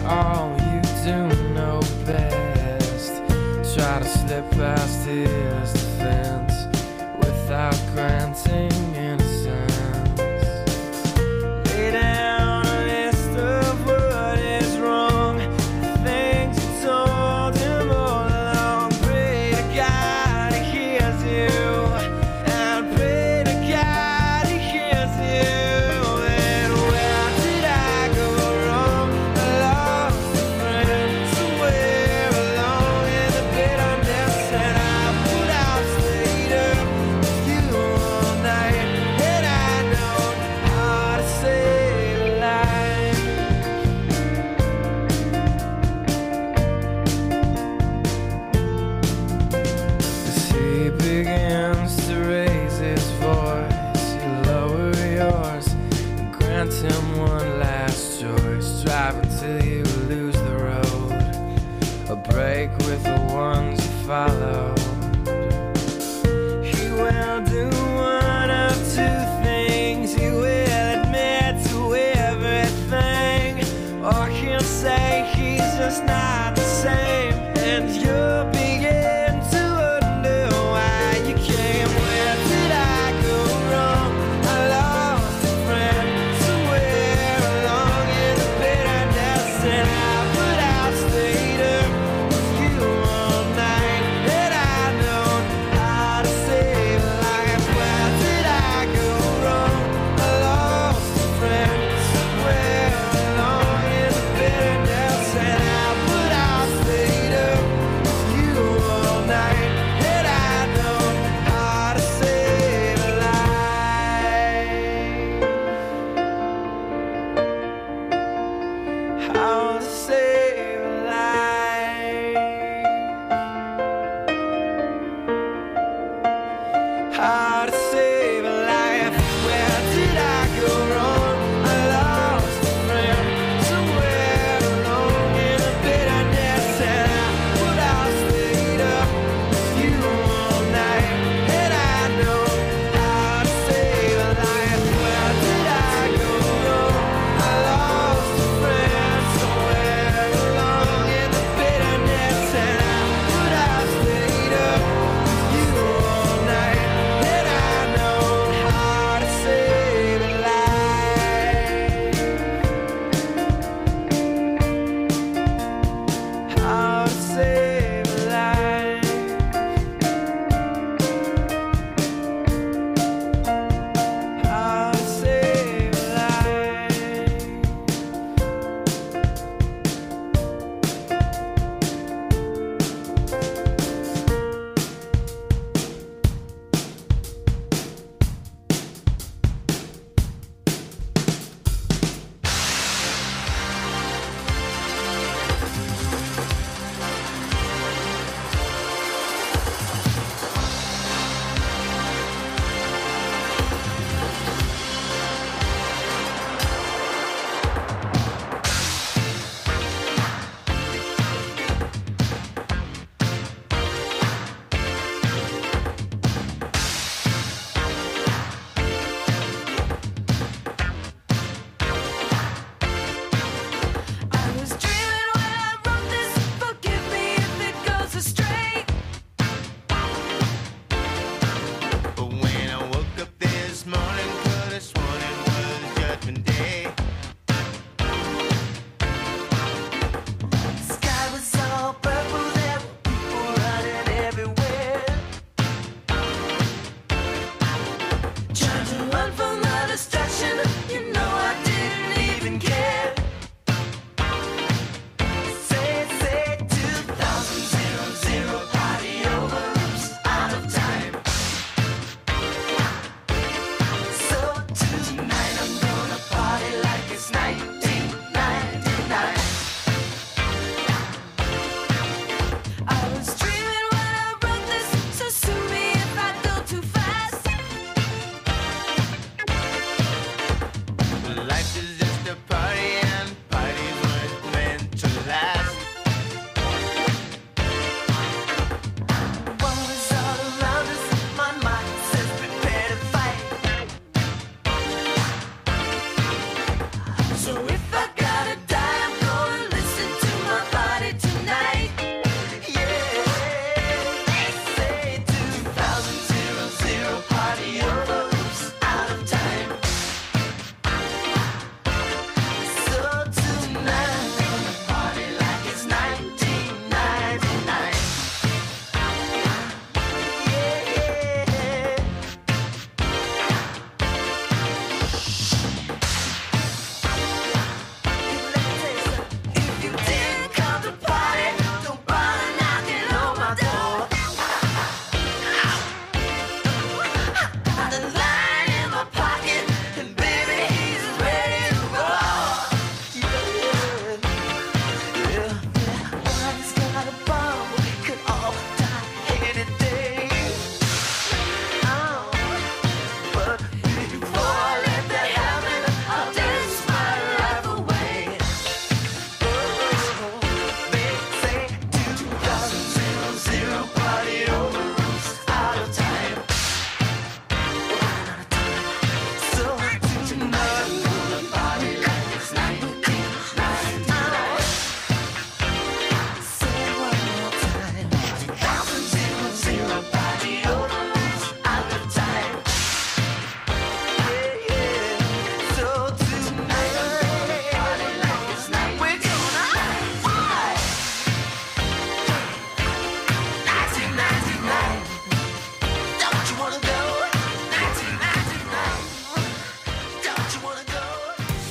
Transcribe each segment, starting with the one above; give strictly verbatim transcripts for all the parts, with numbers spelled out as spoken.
all you do know best. Try to slip past his defense without granting innocence. Lay down a list of what is wrong, the things you told him all along. Pray to God he hears you, and pray to God he hears you. And where did I go wrong? I lost a friend somewhere along in the bitterness, and I put out stayed up with you all night, and I know how to save a life. As he begins to raise his voice, you lower yours and grant him one last choice. Drive until you lose the road, a break with the ones you follow. He will do one of two things. He will admit to everything, or he'll say he's just not the same, and you'll begin to wonder why you came. Where did I go wrong? I lost a friend somewhere along in the bitterness, and I put out stayed up with you all night, and I know how to save a life. Where did I go wrong? I lost a friend somewhere along in the bitterness, and I put out stayed up with you all night, and I know how to save a life. How to save a life. How to save a life. Where did I go wrong? I lost a friend somewhere along in the bitterness, and I put out stayed up with you all night, and I know how to save a life. Where did I go wrong? I lost a friend somewhere along in the bitterness, and I put out stayed up with you all night, and I know how to save a life. How to save a life. How to save a life. I was dreaming when I wrote this. Forgive me if it goes astray. But when I woke up this morning, could have sworn it was Judgment Day. The sky was all purple, there were people running everywhere, trying to run from the destruction. You know I didn't even care. Say, say, two thousand, zero, zero, party over, oops, out of time. So tonight I'm gonna party like it's nineteen ninety-nine. I was dreaming when I wrote this, so sue me if I go too fast. Life is just a party, and parties weren't meant to last. War is all around us, my mind says prepare to fight. So if I gotta die, I'm gonna listen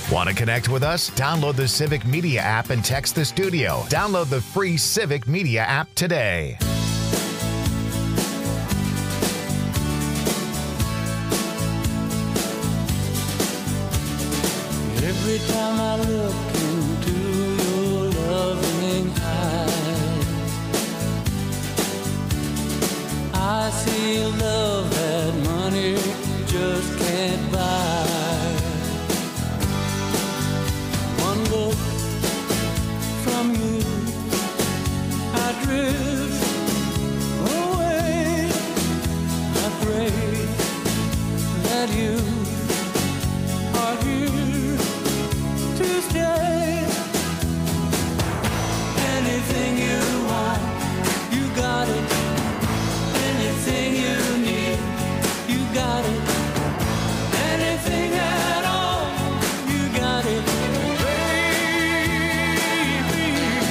Want to connect with us? Download the Civic Media app and text the studio. Download the free Civic Media app today. Every time I look into your loving eyes, I see love that money just can't buy. One look from you, I drift away. I pray that you are here to stay. Anything you want, you got it. Anything you need, you got it. Anything at all, you got it, baby.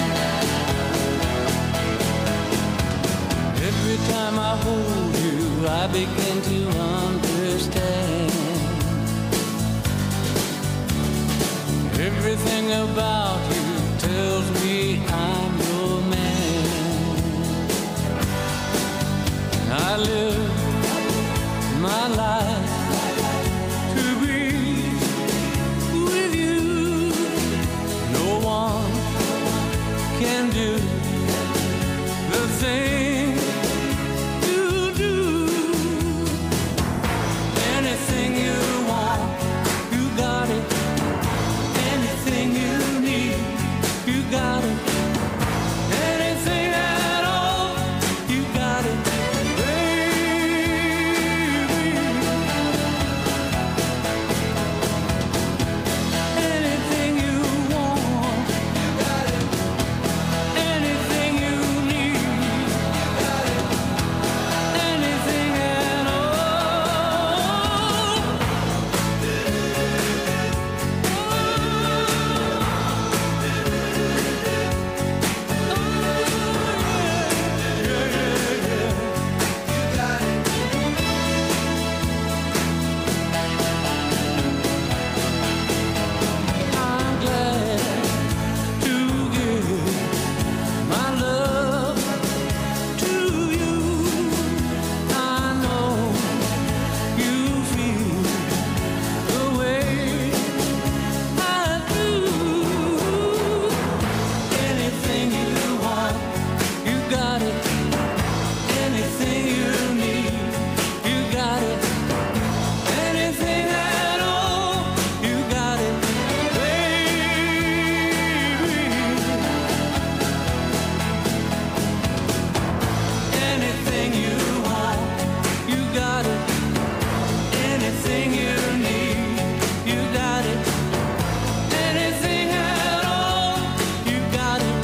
Every time I hold you, I begin to understand. Everything about you tells me I'm your man. I live my life to be with you. No one can do the thing you do. Anything you want, you got it. Anything you need, you got it. Anything at all, you got it, baby. Anything you want, you got it. Anything you need, you got it. Anything at all. I'm glad to give my love to you. I know you feel the way I do. Anything you want, you got it. Anything you need, you got it. Anything at all, you got it, baby. Anything you want, you got it. Anything you need, you got it. Anything at all, you got it,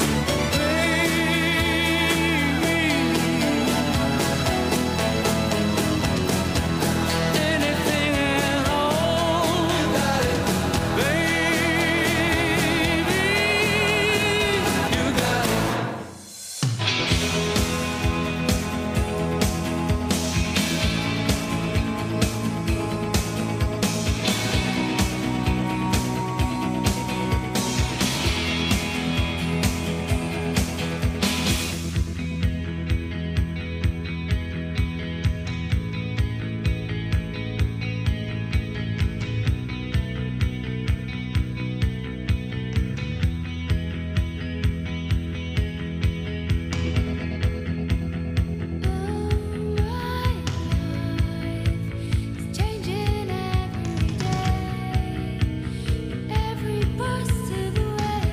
baby. Anything at all, you got it, baby. You got it. It's changing every day, every possible way.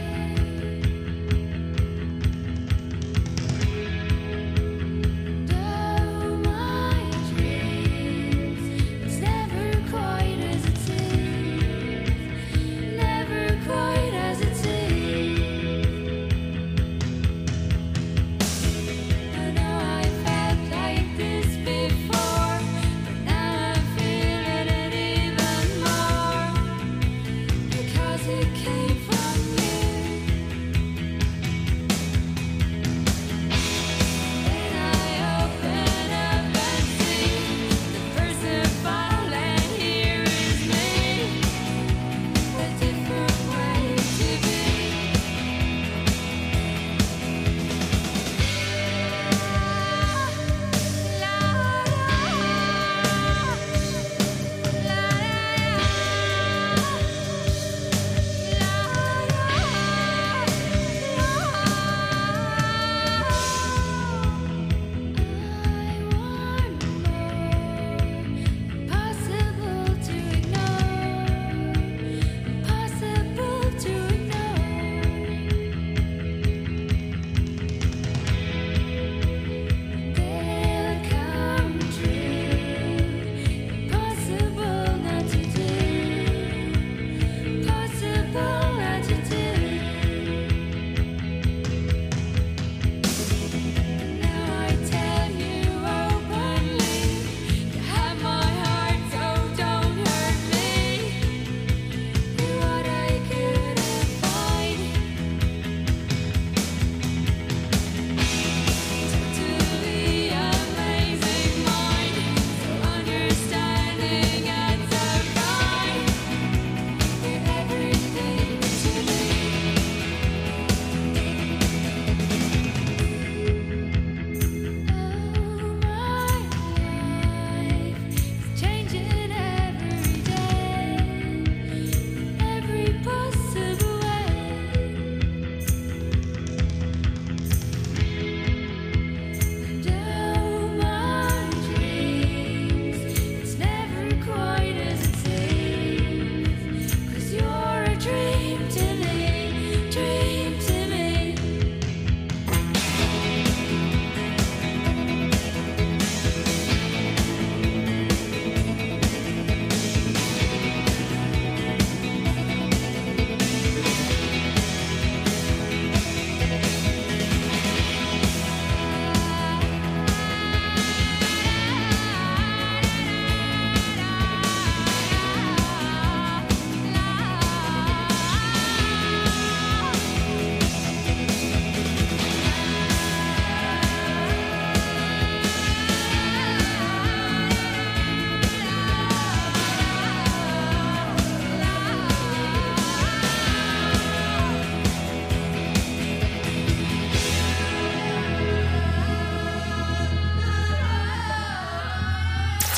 Though my dreams, it's never quite as it seems, never quite as it seems. I know I've felt like this before, but now I'm feeling it even more, because it came from you. Then I open up and see the person falling here is me. The difference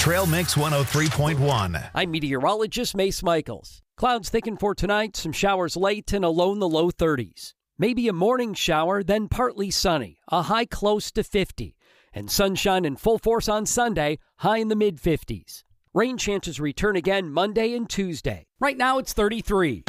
Trail Mix one oh three point one. I'm meteorologist Mace Michaels. Clouds thicken for tonight, some showers late and a low in the low thirties. Maybe a morning shower, then partly sunny, a high close to fifty. And sunshine in full force on Sunday, high in the mid-fifties. Rain chances return again Monday and Tuesday. Right now it's thirty-three.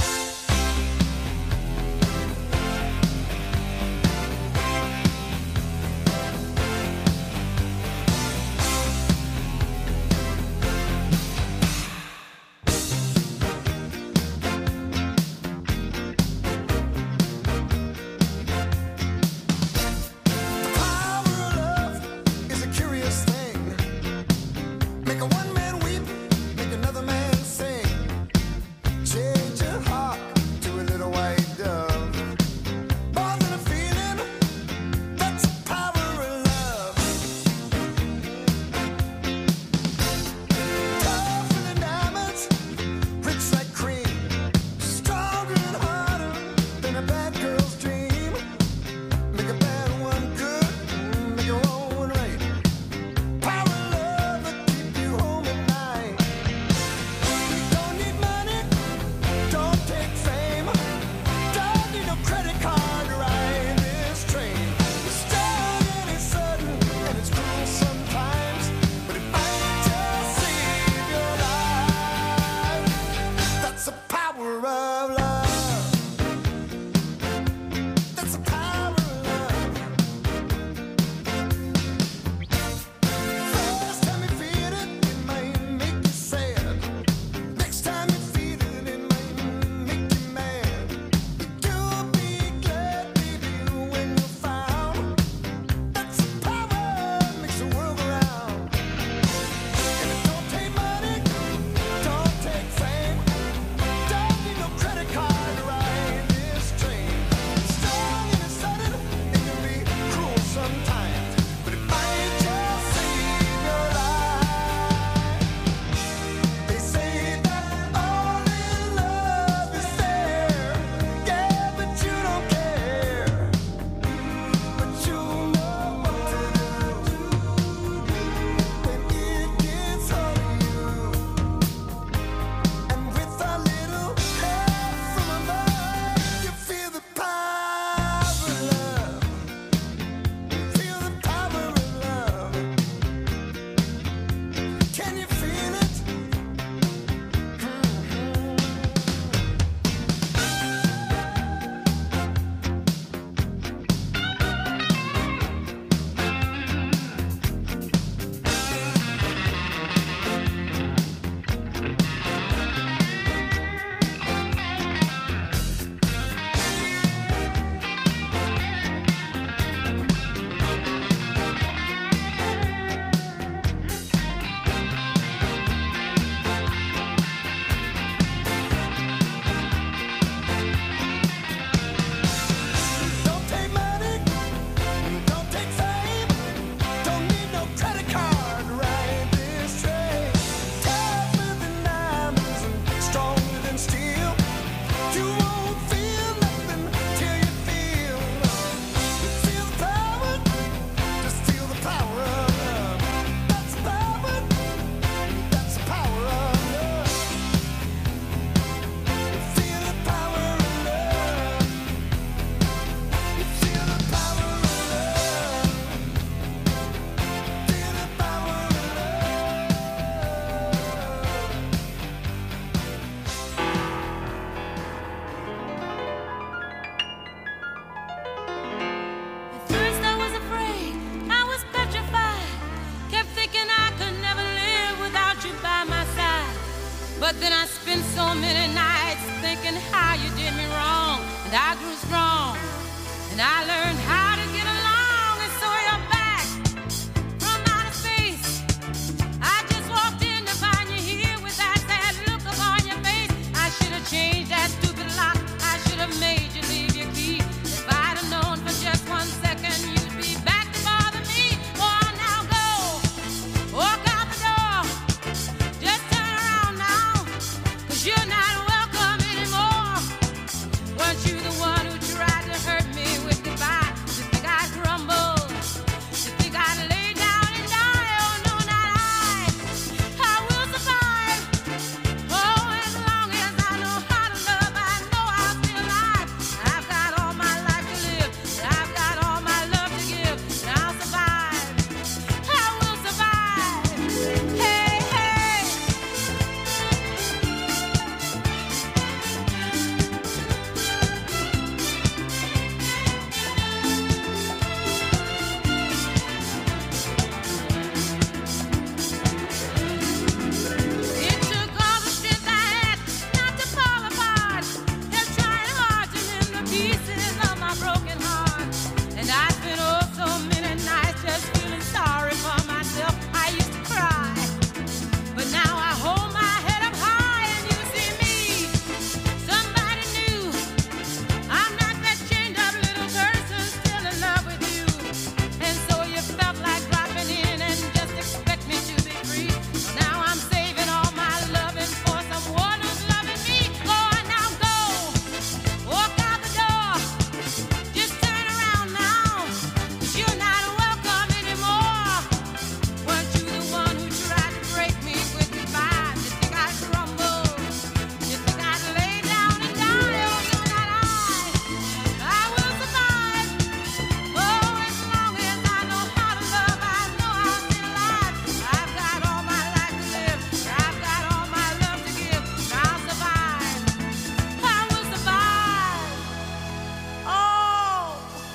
But then I spent so many nights thinking how you did me wrong. And I grew strong, and I learned how to get along. And so you're back from outer space. I just walked in to find you here with that sad look upon your face. I should have changed that stupid lock. I should have made you leave your key. If I'd have known for just one second you'd be back to bother me. Oh, now go, walk out the door. Just turn around now, 'cause you're not welcome anymore. Weren't you the one who tried to hurt me with goodbye? pieces of my broken heart. And I spent oh so many nights just feeling sorry for myself. I used to cry, but now I hold my head up high and you see me. Somebody new. I'm not that chained up little person still in love with you. And so you felt like dropping in and just expect me to be free. Now I'm saving all my loving for someone who's loving me. Go on now, go. Walk out the door. Just turn around now. 'Cause you're not welcome anymore. Weren't you the one who tried to break me with goodbye? You think I'd crumble? You think I'd lay down and die? Oh, no, not I. I will survive. Oh, as long as I know how to love, I know I'll stay alive. I've got all my life to live. I've got all my love to give. I'll survive. I will survive. Oh.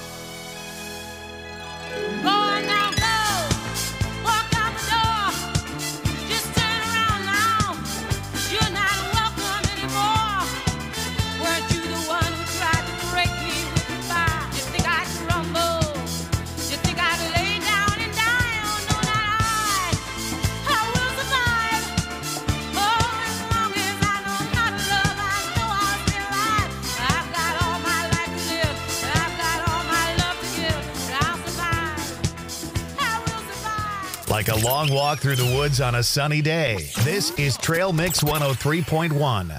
Go on now, go. Walk out the door. Just turn around now. 'Cause you're not welcome anymore. Weren't you the one who tried to break me with goodbye? You think I'd crumble? You think I'd lay down and die? Oh, no, not I. I will survive. Oh, as long as I know how to love, I know I'll stay alive. I've got all my life to live. I've got all my love to give. I'll survive. I will survive. Like a long walk through the woods on a sunny day. This is Trail Mix one oh three point one.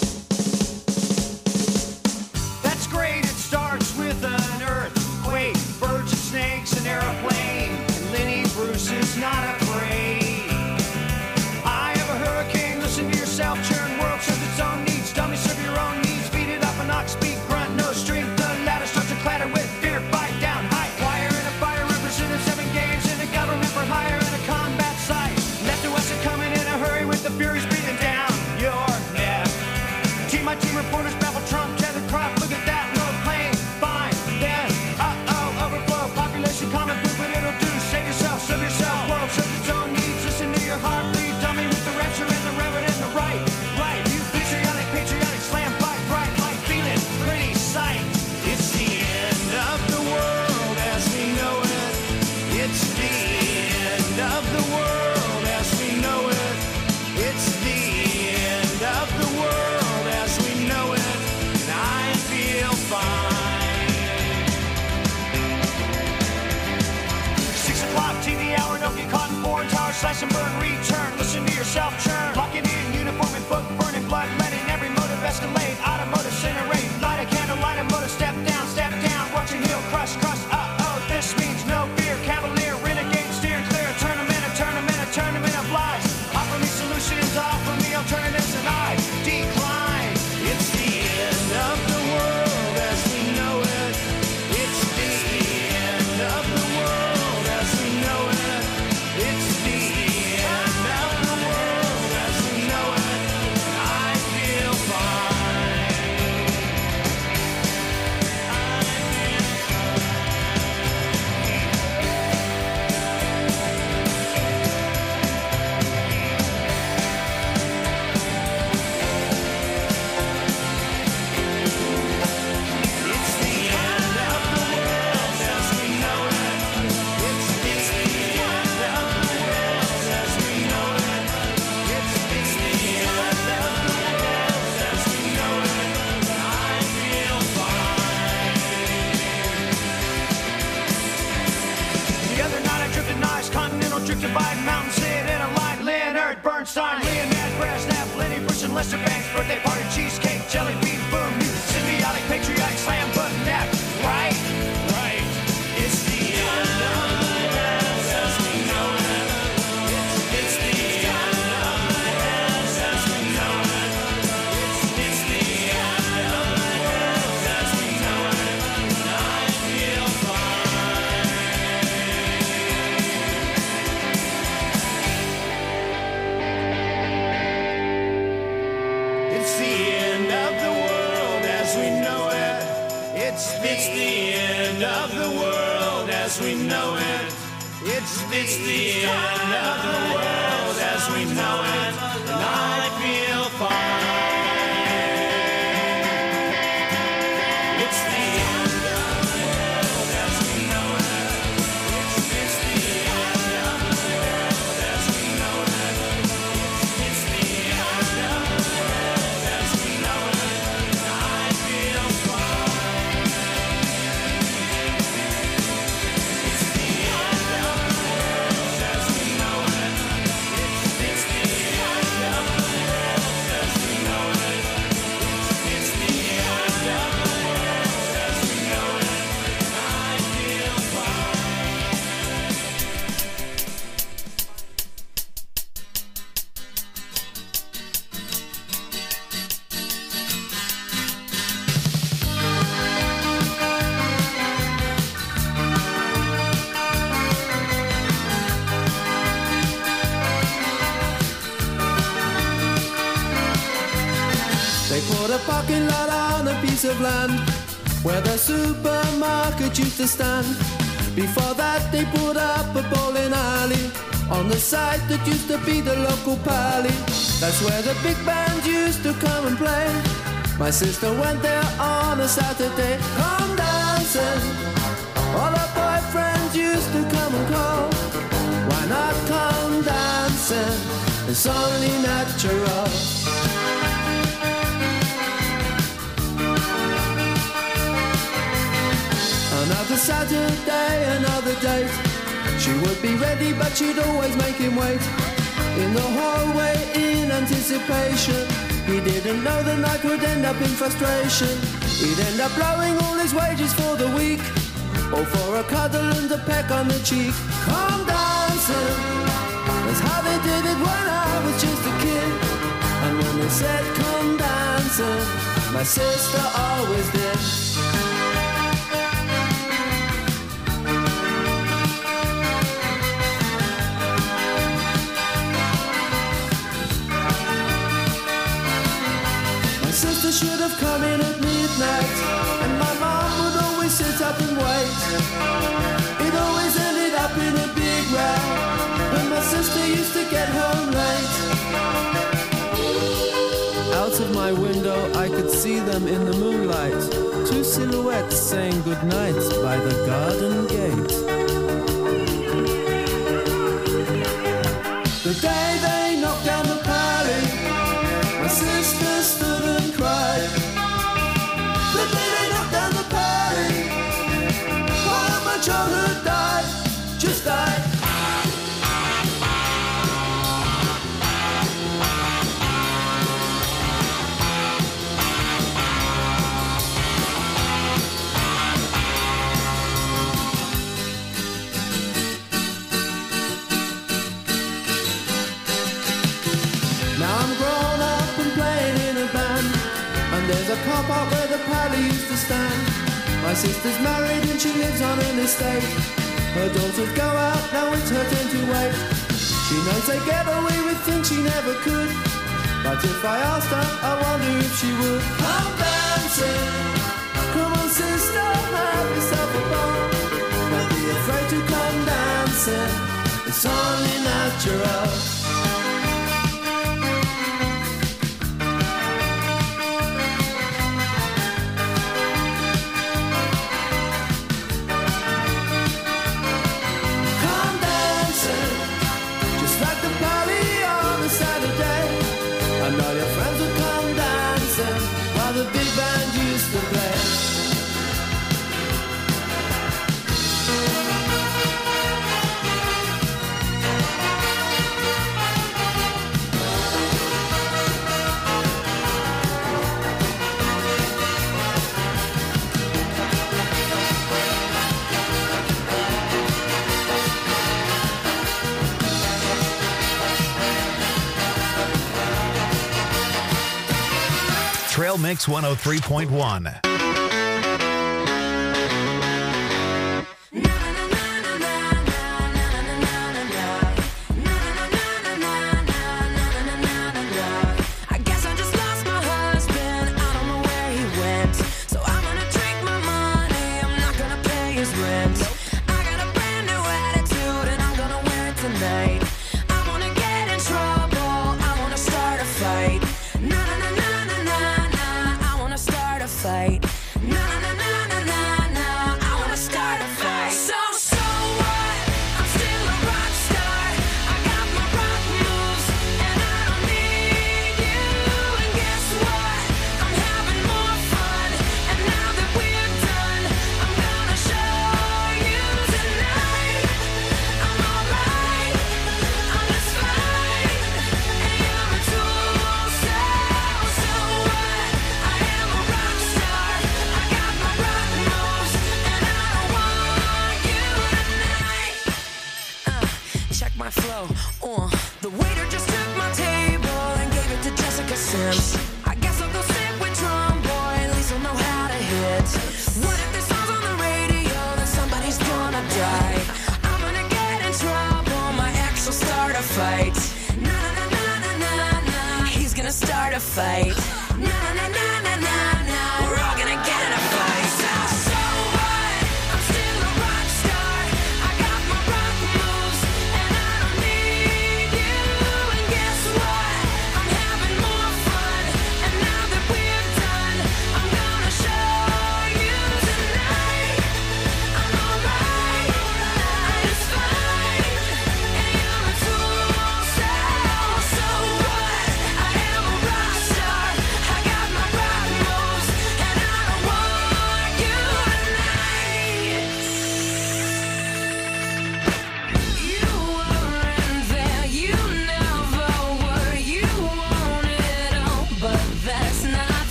That's great, it starts with an earthquake, birds and snakes, an airplane, and Lenny Bruce is not afraid. I have a hurricane, listen to yourself, churn, world serves its own needs, dummy serve your own needs, beat it up an ox, speak, grunt, no strength, the ladder starts to clatter with fear, fight down, high wire in a fire, representing seven games in a government for hire in a combat site. Left to us are coming in a hurry with the furies breathing down your neck. Team my team reporters babble Trump, tether crop, look at that, no plane, fine, then, uh-oh, overflow, population common poop, what it'll do, save yourself, serve yourself, world serves its own needs, listen to your heart, bleed, dummy with the rapture and the reverend and the right, right, you patriotic, patriotic, slam, fight, bright, light, feeling, pretty sight. It's the end of the world as we know it, it's the end of the world as we know it, it's the end of the world as we know it, and I feel fine. Six o'clock T V hour, don't get caught in foreign tower, slash and burn, return, listen to yourself churn, lock it in, uniform and book, burning blood, letting every motive escalate, automotive incinerate, light a candle, light a motor, step down, step down, watching heel crush, crush, uh-oh, this means no fear, cavalier, renegade, steer clear, tournament, a tournament, a tournament of lies, offer me solutions, offer me alternatives, and I decline. It's the end of the world as we know it, it's the end of the world as we know it, it's the end of the world as we know it, and I feel fine. It's the end of the world as we know it, it's the end of the world as we know it, it's the end of the world as we know it, and I feel fine. The other night I drifted nice, continental drift divide, mountain sit in a line, Leonard Bernstein, Leonard Brezhnev, Lenny Bruce and Lester Banks, birthday party, cheesecake, jelly bean, boom, you symbiotic, patriotic, slam button, neck, right, right, it's the end of the world as we know it, it's, it's the end of the world as we know it, it's, it's the end of the world as we know it, and I feel fine. It's the end of the world as we know it. It's the, it's the end of the world as we know it. It's the, it's the end of the world as we know it. And I feel fine. It's the parking lot on a piece of land where the supermarket used to stand. Before that they put up a bowling alley on the site that used to be the local pally. That's where the big band used to come and play. My sister went there on a Saturday. Come dancing, all her boyfriends used to come and call. Why not come dancing? It's only natural. Another Saturday, another date. She would be ready, but she'd always make him wait. In the hallway, in anticipation. He didn't know the night would end up in frustration. He'd end up blowing all his wages for the week, or for a cuddle and a peck on the cheek. Come dancing, that's how they did it when I was just a kid. And when they said come dancing, my sister always did. Sister should have come in at midnight, and my mom would always sit up and wait. It always ended up in a big row when my sister used to get home late. Out of my window I could see them in the moonlight, two silhouettes saying goodnight by the garden gate. The day they knocked down the pally, my sister stood and cried. The day they knocked down the pally, while my childhood died, just died. Now I'm grown up and playing in a band, and there's a car park where the pally used to stand. My sister's married and she lives on an estate. Her daughters go out, now it's her turn to wait. She knows they get away with things she never could, but if I asked her, I wonder if she would. Come dancing, come on sister, have yourself a ball. Don't be afraid to come dancing, it's only natural. And all your friends would come dancing while the big band used to play. Trail Mix one oh three point one. I guess I just lost my husband, I don't know where he went. So I'm gonna drink my money, I'm not gonna pay his rent. I got a brand new attitude and I'm gonna wear it tonight. I wanna get in trouble, I wanna start a fight. Na na na na na na na, I wanna start a fight. Na na na na na na, I wanna start a fight. So so what? I'm still a rock star. I got my rock moves and I don't need you. And guess what? I'm having more fun. And now that we're done, I'm gonna show you tonight. I'm alright. I'm just fine. And you're a tool. So so what? I am a rock star. I got my rock moves and I don't want you tonight. Uh, check my flow. Uh, the waiter just took my table and gave it to Jessica Sims. I guess I'll go sit with Drum Boy, at least I'll know how to hit. What if this song's on the radio, then somebody's gonna die? I'm gonna get in trouble, my ex will start a fight. Na na na na na na na, he's gonna start a fight. Na na na na na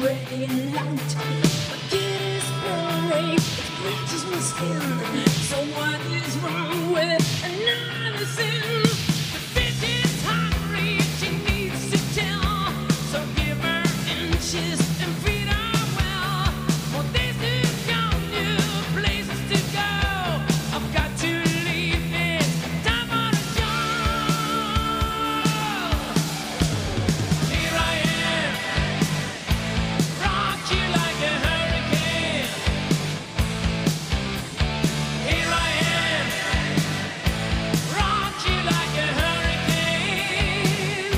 spreading light. My kid is burning, it reaches my skin. So what is wrong with another sin? The bitch is hungry, she needs to tell. So give her inches and feed her well. More days to come, new places to go. I've got to leave it, time for the show. Here I am, rock you like a hurricane. Here I am, rock you like a hurricane.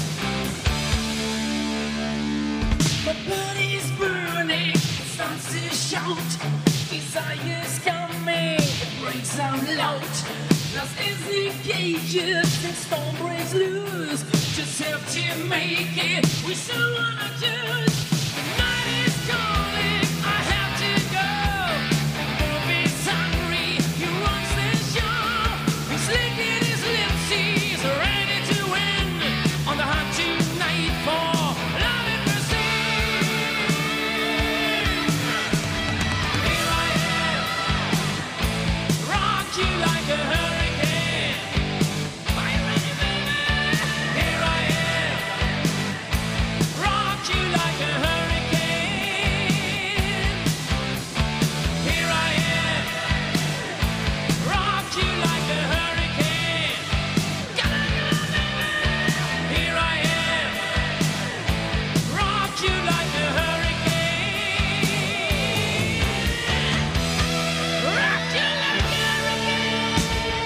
My body's burning, it starts to shout. Desire's coming, it breaks out loud. Lost is the cages, and storm breaks loose. Just have to make it with someone I choose. The night is calling, I have to go. And Bob is hungry, he runs the show. He's licking his lips, he's ready to win. On the hunt tonight for love and mercy. Here I am, rock you like a hurricane. Are you ready, baby? Here I am, rock you like a hurricane. Here I am, rock you like a hurricane. Gotta go, baby. Here I am, rock you like a hurricane. Rock you like a hurricane.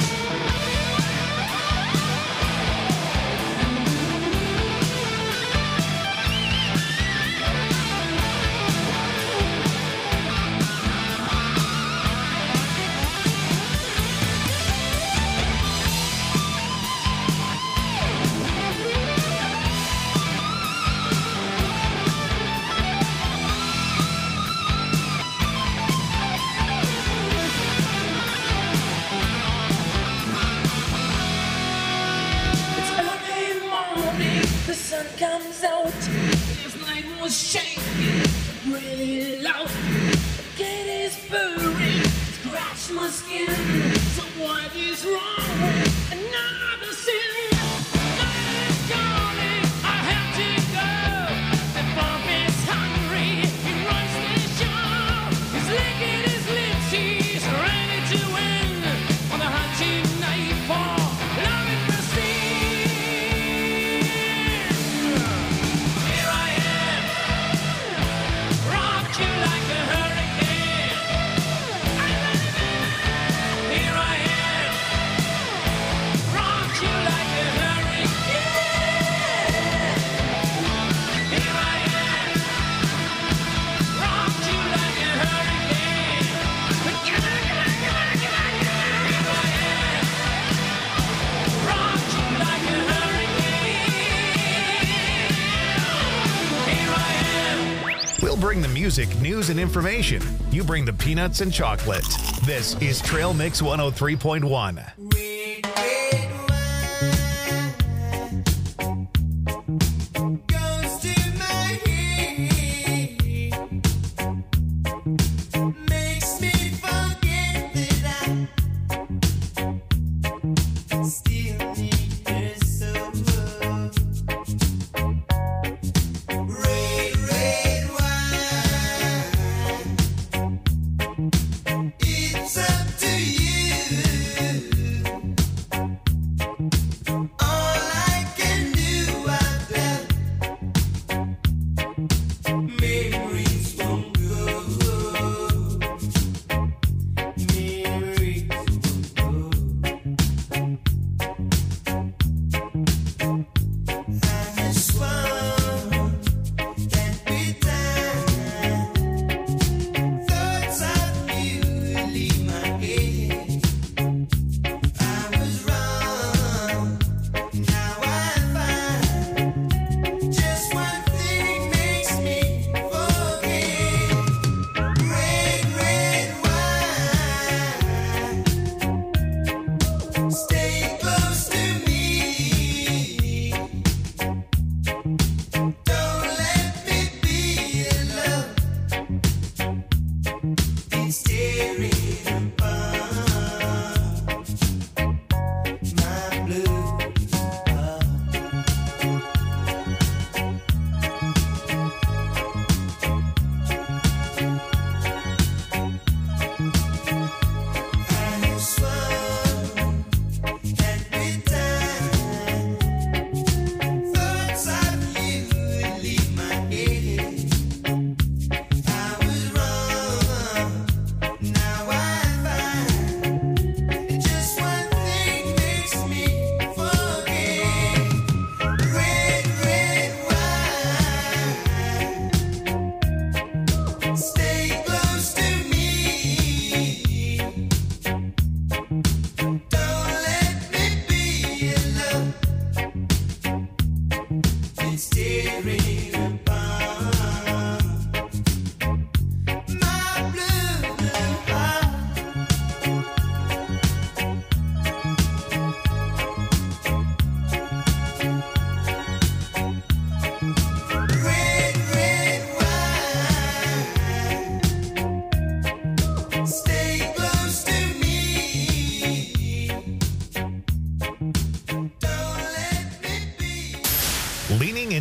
It's early morning, the sun comes out. This night was shaking, really loud. The gate is burning, scratch my skin. So what is wrong with another sin? Night is calling, I have to go. And Bob is hungry, he runs the show. He's licking his lips, he's ready to win. On the hunt tonight for love and mercy. Here I am, rock you like a hurricane. Are you ready, baby? Here I am, rock you like a hurricane. Here I am, rock you like a hurricane. Here I am, rock you like a hurricane. Here I am. We'll bring the music, news, and information. You bring the peanuts and chocolate. This is Trail Mix one oh three point one. Red, red wine goes to my head, makes me forget that I still need her so. Red, red wine, it's up to you. All I can do, I bet memories won't go.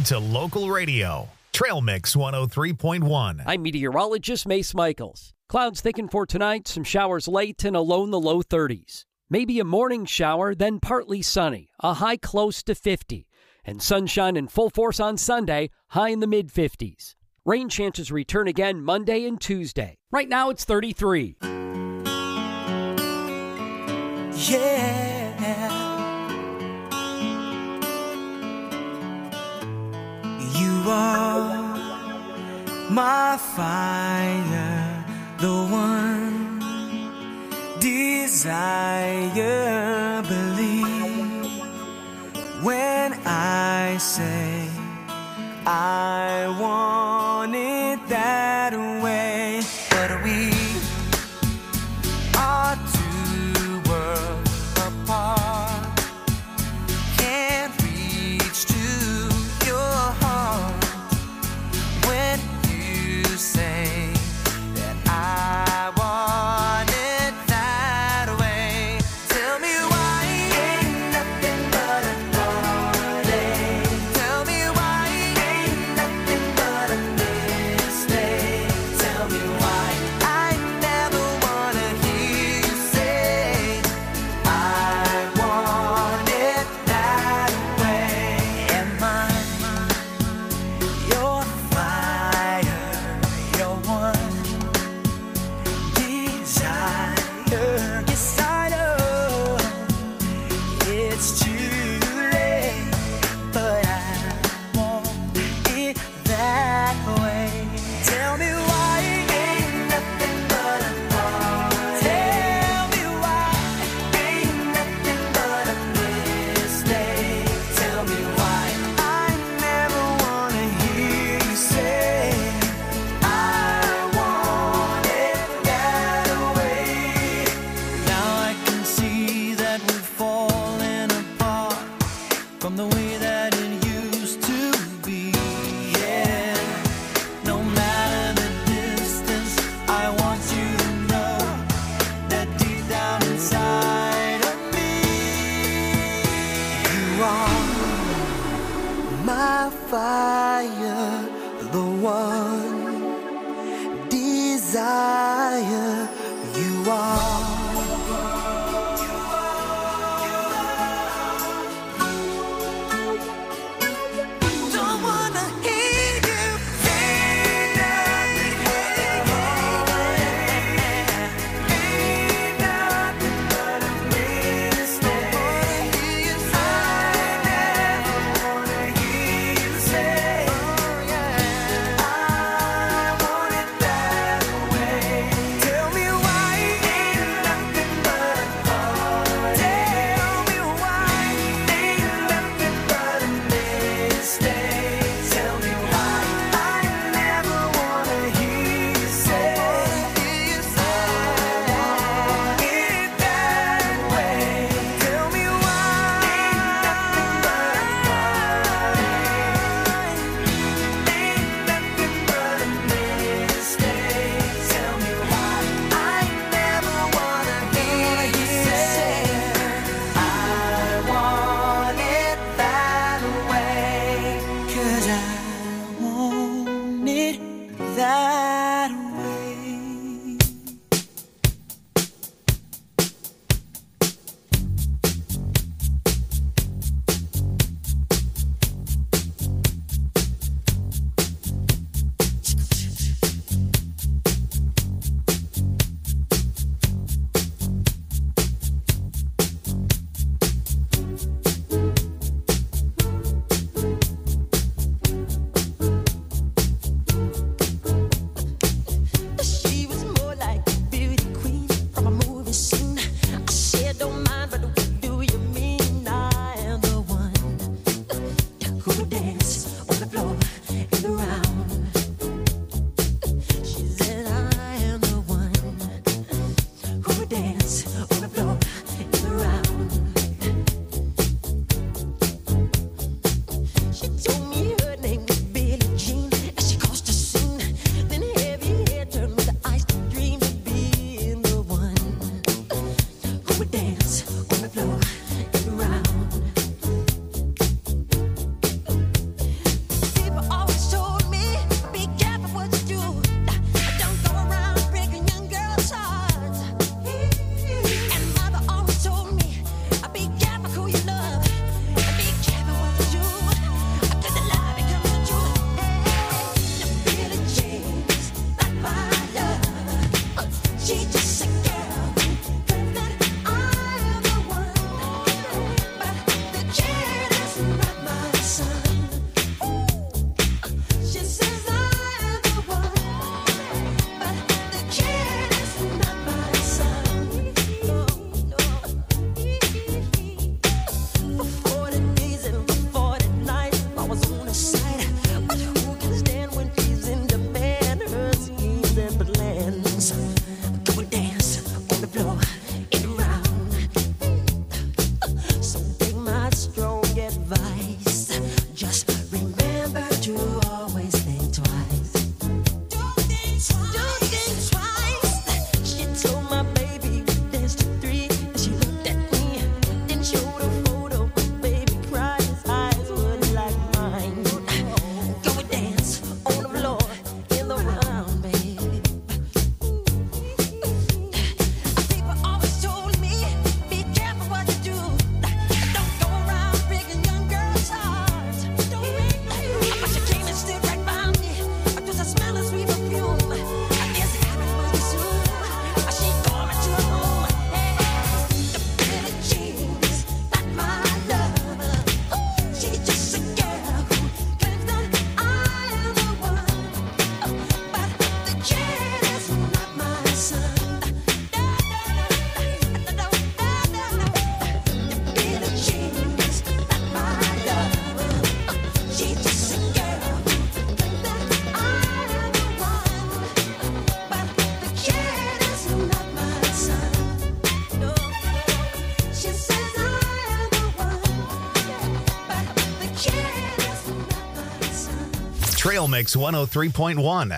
to local radio. Trail Mix one oh three point one. I'm meteorologist Mace Michaels. Clouds thicken for tonight, some showers late and a low in the low thirties. Maybe a morning shower, then partly sunny, a high close to fifty. And sunshine in full force on Sunday, high in the mid fifties. Rain chances return again Monday and Tuesday. Right now it's thirty-three. Yeah. You are my fire, the one desire. Believe when I say I want it that way. But we are two worlds apart. Can't reach to your heart when you say that I want it that way. Tell me why ain't nothing but a heartache. Tell me why ain't nothing but a mistake. Tell me why I never wanna hear you say I want it that way. Am I your fire, your one desire? Yes, I know it's too late, but I want it that way. Tell me why ain't nothing but a heart. Tell me why ain't nothing but a mistake. Tell me why I never wanna hear you say I want it that way. Now I can see that we've fallen apart from the way that it used to be. Yeah, no matter the distance, I want you to know that deep down inside of me, you are my fire, the one desire. You are. Don't wanna hear you say nothing. Ain't nothing but a mistake. I never wanna hear you say I want it that way. Tell me why ain't Trail Mix one oh three point one.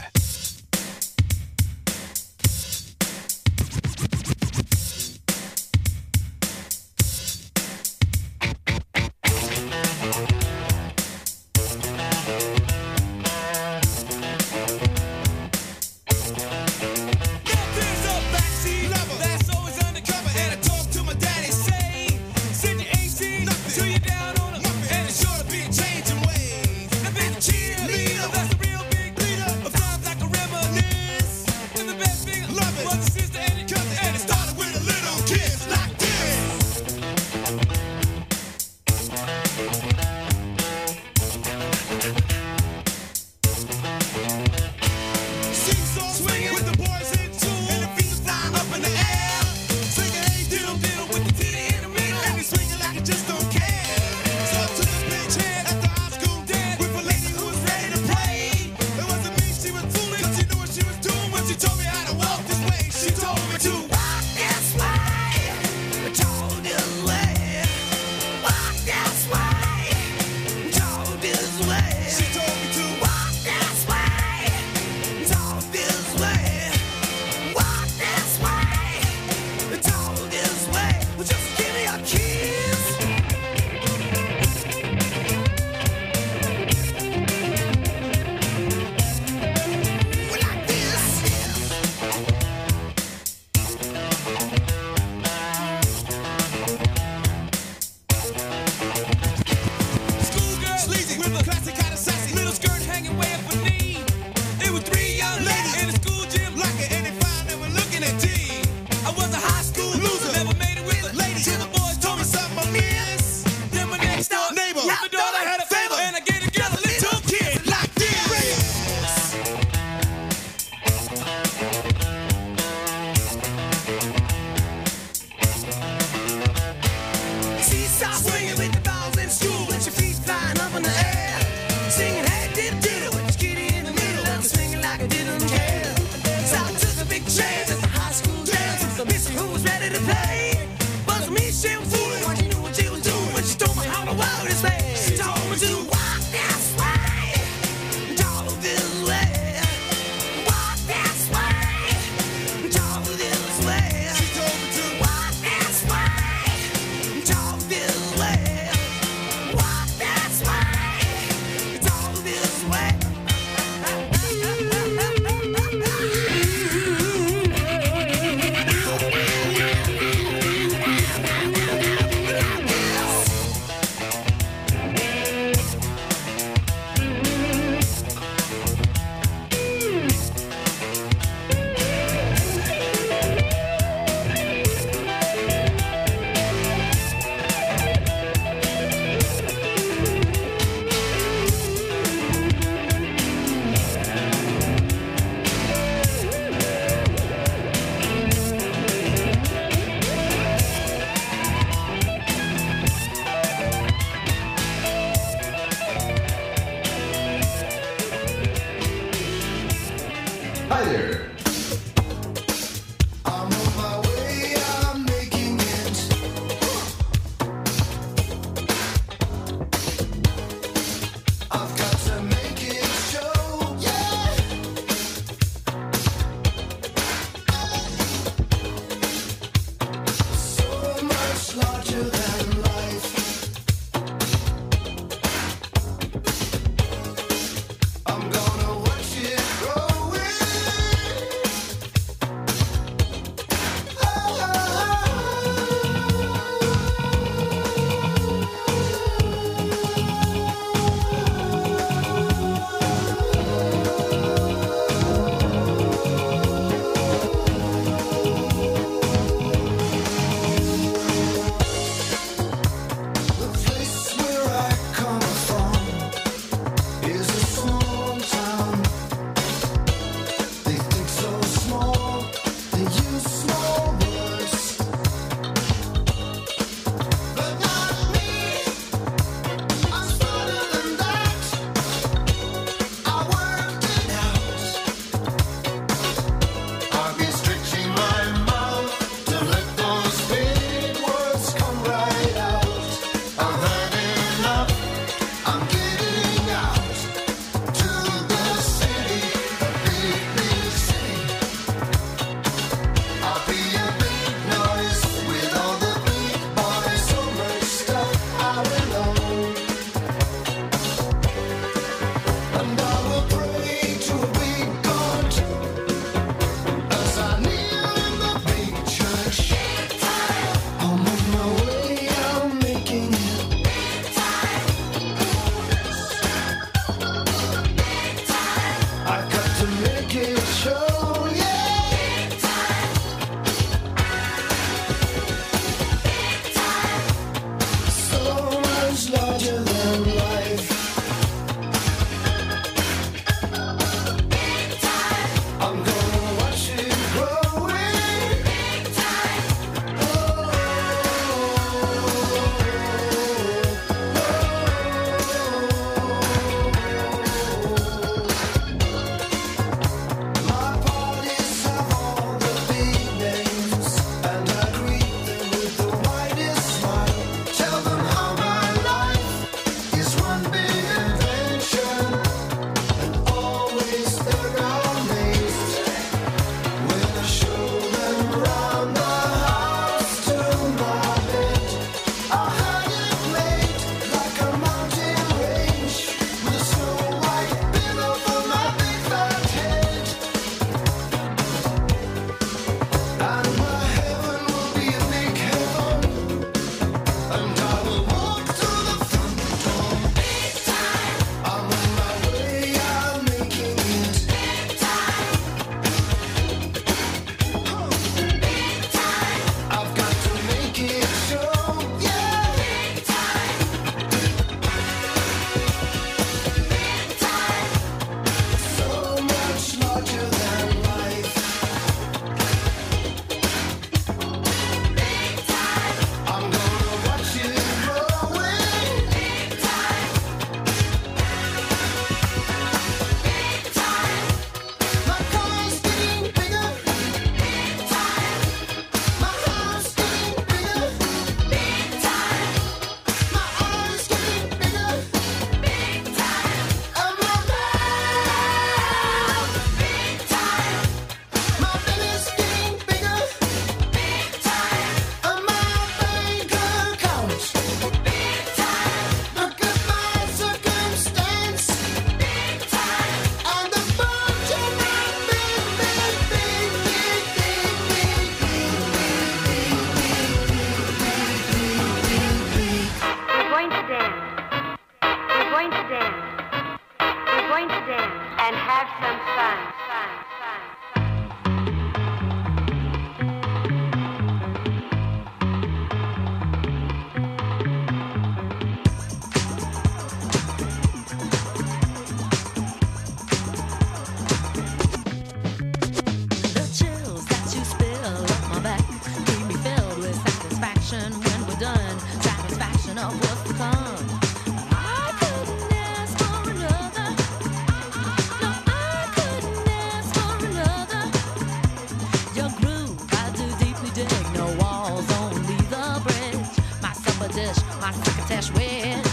Tash Wish.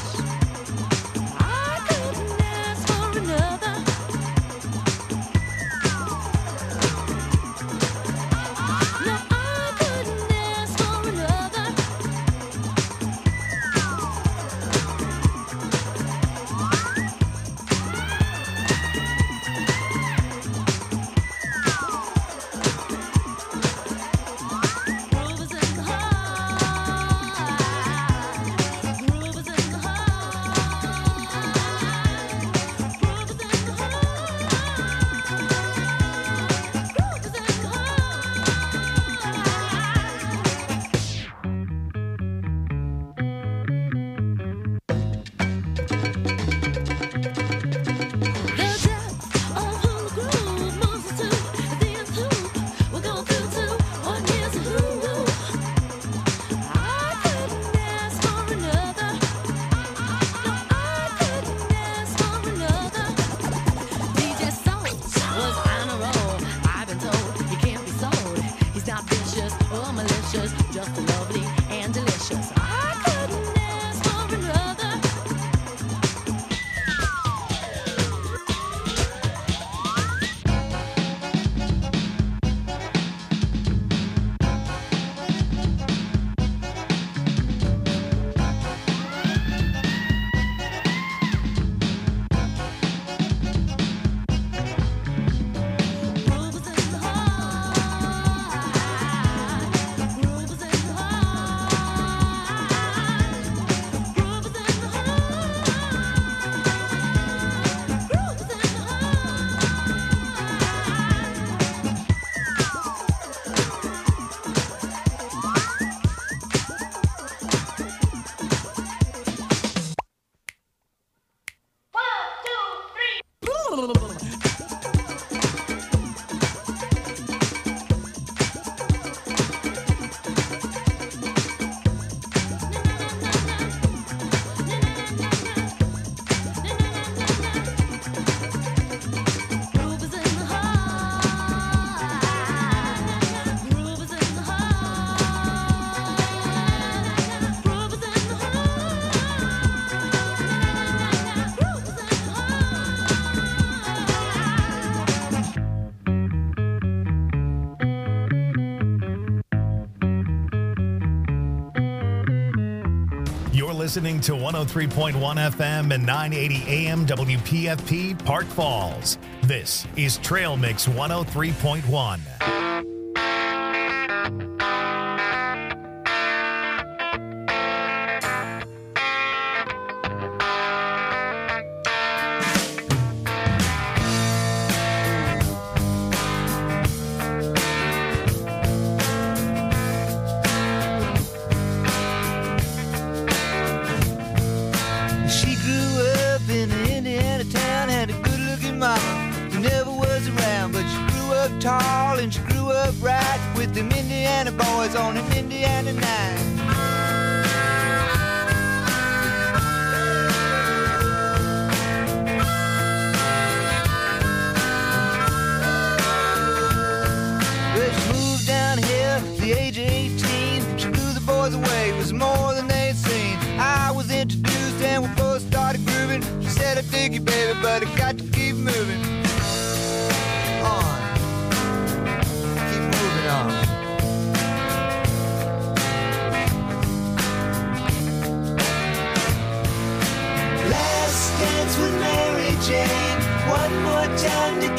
I couldn't ask for another. No, I couldn't ask for another. Groovers in the heart. Groovers in the listening to one oh three point one F M and nine eighty A M W P F P Park Falls. This is Trail Mix one oh three point one. Tall and she grew up right with them Indiana boys on an Indiana night. Well, she moved down here at the age of eighteen. She blew the boys away, it was more than they'd seen. I was introduced and we both started grooving. She said, I dig you, baby, but I got to keep moving on. Last dance with Mary Jane. One more time to